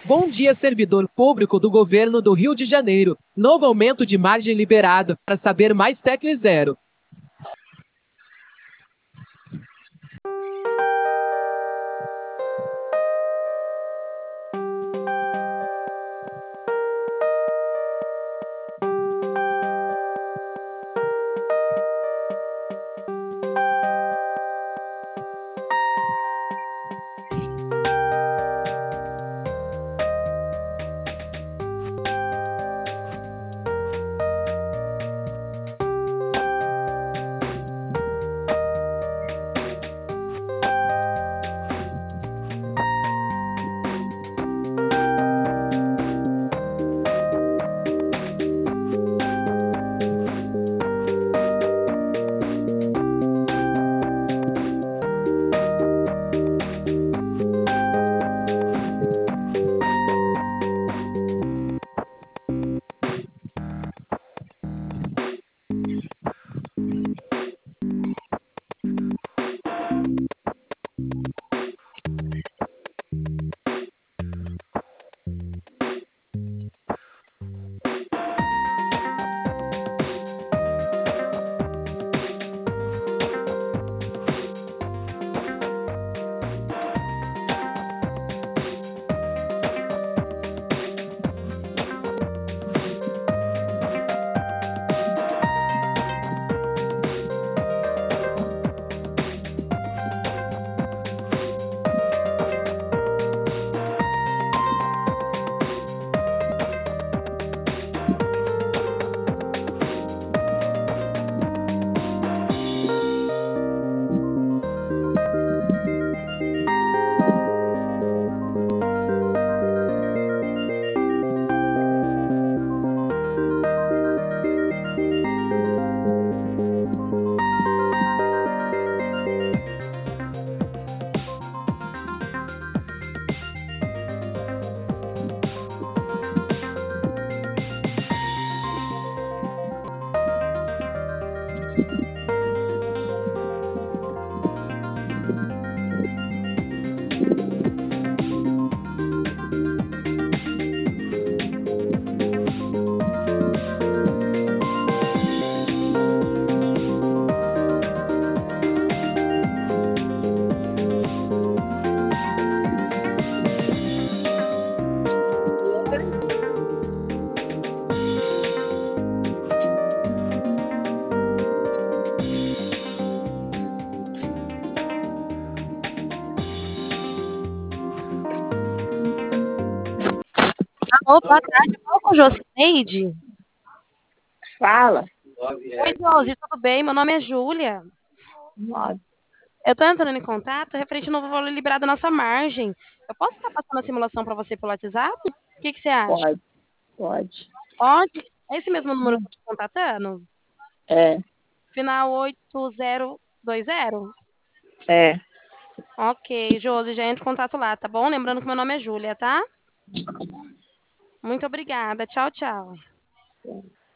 Bom dia, servidor público do governo do Rio de Janeiro. Novo aumento de margem liberado. Para saber mais, tecle 0. Alô, boa tarde. Fala com Josineide. Fala. Oi, Josi, tudo bem? Meu nome é Júlia. Eu estou entrando em contato referente ao novo valor liberado da nossa margem. Eu posso estar passando a simulação para você pelo WhatsApp? O que você acha? Pode, pode. Pode? É esse mesmo número que eu estou contatando? É, Final 8020? é. Ok, Josi, já entra em contato lá, tá bom? Lembrando que meu nome é Júlia, tá? Muito obrigada. Tchau, tchau.